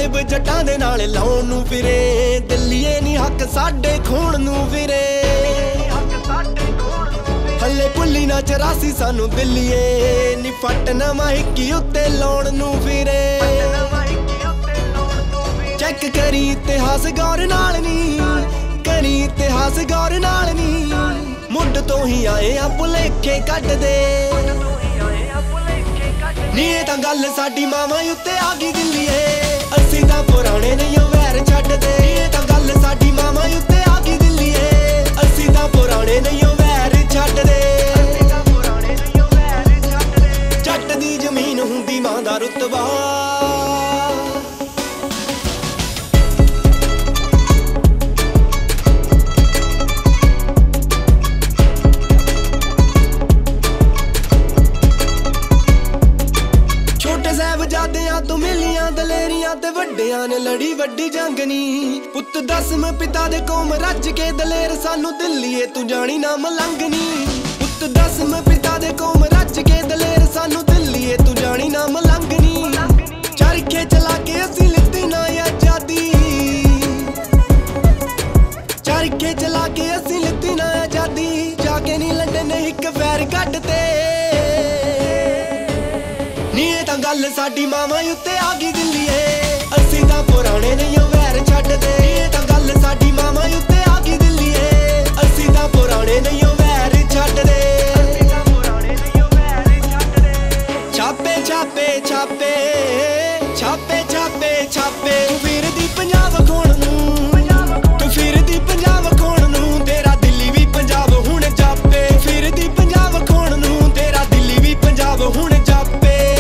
ਤਾਲਿਬ ਜੱਟਾਂ ਦੇ ਨਾਲ ਲਾਉਣ ਨੂੰ ਫਿਰੇ। ਦਿੱਲੀਏ ਨੀ ਹੱਕ ਸਾਡੇ ਖੋਣ ਨੂੰ ਫਿਰੇ। ਹੱਲੇ ਭੁੱਲੀ ਨਾ 84 ਸਾਨੂੰ ਦਿੱਲੀਏ ਨੀ ਫੱਟ ਨਵਾਂ ਹਿੱਕੀ ਉੱਤੇ ਲਾਉਣ ਨੂੰ ਫਿਰੇ। ਚੈੱਕ ਕਰੀ ਇਤਿਹਾਸ ਗੌਰ ਨਾਲ ਨੀ, ਕਰੀ ਇਤਿਹਾਸ ਗੌਰ ਨਾਲ ਨੀ। ਮੁੱਢ ਤੋਂ ਹੀ ਆਏ ਆ ਭੁਲੇਖੇ ਕੱਢਦੇ ਨੀ। ਇਹ ਤਾਂ ਗੱਲ ਸਾਡੀ ਮਾਵਾਂ ਉੱਤੇ ਆ ਗਈ ਦਿੱਲੀਏ, ਅਸੀਂ ਤਾਂ ਪੁਰਾਣੇ ਨਹੀਂ ਓ ਵੈਰ ਛੱਡਦੇ। ਇਹ ਤਾਂ ਗੱਲ ਸਾਡੀ ਮਾਵਾਂ ਉੱਤੇ ਆ ਗਈ ਦਿੱਲੀਏ, ਅਸੀਂ ਤਾਂ ਪੁਰਾਣੇ ਨਹੀਂ ਓ ਵੈਰ ਛੱਡਦੇ। ਜੱਟ ਦੀ ਜ਼ਮੀਨ ਹੁੰਦੀ ਮਾਂ ਦਾ ਰੁਤਬਾ। ਸਾਹਿਬਜ਼ਾਦਿਆਂ ਤੋਂ ਮਿਲੀਆਂ ਦਲੇਰੀਆਂ ਤੇ ਵੱਡਿਆਂ ਨੇ ਲੜੀ ਵੱਡੀ ਜੰਗ ਨੀ। ਪੁੱਤ 10ਵੇਂ ਪਿਤਾ ਦੇ ਕੌਮ ਰੱਜ ਕੇ ਦਲੇਰ ਸਾਨੂੰ ਦਿੱਲੀਏ ਤੂੰ ਜਾਣੀ ਨਾ ਮਲੰਗ ਨੀ। ਪੁੱਤ 10ਵੇਂ ਪਿਤਾ ਦੇ ਕੌਮ ਰੱਜ ਕੇ ਦਲੇਰ ਸਾਨੂੰ ਦਿੱਲੀਏ ਤੂੰ ਜਾਣੀ ਨਾ ਮਲੰਗ ਨੀ। ਚਰਖੇ ਚਲਾ ਕੇ ਅਸੀਂ ਲਿੱਤੀ ਨਾ ਆਜ਼ਾਦੀ, ਚਰਖੇ ਚਲਾ ਕੇ ਅਸੀਂ ਲਿੱਤੀ ਨਾ ਆਜ਼ਾਦੀ। ਜਾ ਕੇ ਨੀ ਲੰਡਨ ਨੇ ਇੱਕ ਫੈਰ ਕੱਢਤੇ ਨੀ। ਇਹ ਤਾਂ ਗੱਲ ਸਾਡੀ ਮਾਵਾਂ ਉੱਤੇ ਆ ਗਈ ਦਿੱਲੀਏ, ਅਸੀਂ ਤਾਂ ਪੁਰਾਣੇ ਨਹੀਂ ਓ ਵੈਰ ਛੱਡਦੇ। ਇਹ ਤਾਂ ਗੱਲ ਸਾਡੀ ਮਾਵਾਂ ਉੱਤੇ ਆ ਗਈ ਦਿੱਲੀਏ, ਅਸੀਂ ਤਾਂ ਪੁਰਾਣੇ ਨਹੀਂ ਓ ਵੈਰ ਛੱਡਦੇ। ਛਾਪੇ ਛਾਪੇ ਛਾਪੇ ਛਾਪੇ ਛਾਪੇ ਛਾਪੇ ਤੂੰ ਫਿਰਦੀ ਪੰਜਾਬ ਖੋਣ ਨੂੰ, ਤੂੰ ਫਿਰਦੀ ਪੰਜਾਬ ਖੋਣ ਨੂੰ। ਤੇਰਾ ਦਿੱਲੀ ਵੀ ਪੰਜਾਬ ਹੁਣ ਜਾਪੇ, ਫਿਰਦੀ ਪੰਜਾਬ ਖੋਣ ਨੂੰ। ਤੇਰਾ ਦਿੱਲੀ ਵੀ ਪੰਜਾਬ ਹੁਣ ਜਾਪੇ।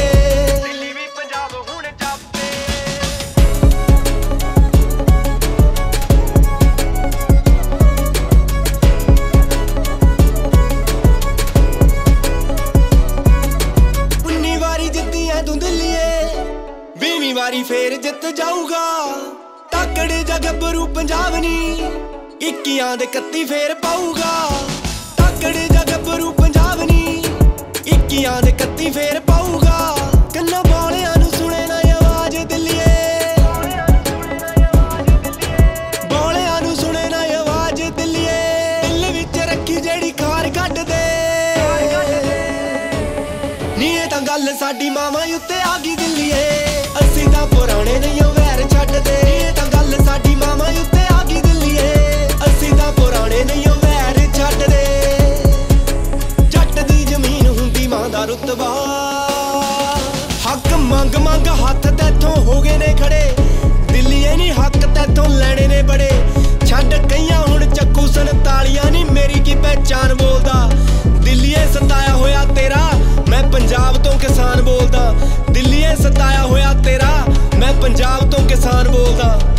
ਤੂੰ ਦਿੱਲੀਏ 20ਵੀਂ ਵਾਰੀ ਫੇਰ ਜਿੱਤ ਜਾਊਗਾ। ਤਾਕੜੇ ਜਾਂ ਗੱਭਰੂ ਪੰਜਾਬ ਨੀ, 21 ਦੇ 31 ਫੇਰ ਪਾਊਗਾ। ਤਾਕੜੇ ਜਾਂ ਗੱਭਰੂ ਪੰਜਾਬ ਨੀ, 21 ਦੇ 31 ਫੇਰ ਪਾਊਗਾ। ਕੰਨਾਂ ਬੋਲਿਆਂ ਨੂੰ ਸੁਣੇ ਨਾ ਆਵਾਜ਼ ਦਿੱਲੀਏ, ਬੋਲਿਆਂ ਨੂੰ ਸੁਣੇ ਨਾ ਆਵਾਜ਼ ਦਿੱਲੀਏ। ਦਿਲ ਵਿੱਚ ਰੱਖੀ ਜਿਹੜੀ ਖਾਰ ਕੱਢ ਦੇ ਨੀ। ਇਹ ਤਾਂ ਗੱਲ ਸਾਡੀ ਮਾਵਾਂ ਉੱਤੇ ਆ ਗਈ ਦਿੱਲੀਏ, ਅਸੀਂ ਤਾਂ ਪੁਰਾਣੇ ਨਹੀਂ ਓ ਵੈਰ ਛੱਡਦੇ। ਇਹ ਤਾਂ ਗੱਲ ਸਾਡੀ ਮਾਵਾਂ ਉੱਤੇ ਆ ਗਈ ਦਿੱਲੀਏ, ਅਸੀਂ ਤਾਂ ਪੁਰਾਣੇ ਨਹੀਂ ਓ ਵੈਰ ਛੱਡਦੇ। ਜੱਟ ਦੀ ਜ਼ਮੀਨ ਹੁੰਦੀ ਮਾਂ ਦਾ ਰੁਤਬਾ। ਹੱਕ ਮੰਗ ਮੰਗ ਹੱਥ ਤੈਥੋਂ ਹੋ ਗਏ ਨੇ ਖੜੇ, ਦਿੱਲੀਏ ਨੀ ਹੱਕ ਤੈਥੋਂ ਲੈਣੇ ਨੇ ਬੜੇ। ਛੱਡ ਕਈਆਂ ਹੁਣ ਚੱਕੂ 47 ਨੀ ਮੇਰੀ ਕੀ ਪਹਿਚਾਨ ਬੋਲਦਾ। ਦਿੱਲੀਏ ਸਤਾਇਆ ਹੋਇਆ ਤੇਰਾ ਮੈਂ ਪੰਜਾਬ ਤੋਂ ਕਿਸਾਨ ਬੋਲਦਾ। ਦਿੱਲੀਏ ਸਤਾਇਆ ਹੋਇਆ ਤੇਰਾ ਮੈਂ ਪੰਜਾਬ ਤੋਂ ਕਿਸਾਨ ਬੋਲਦਾ।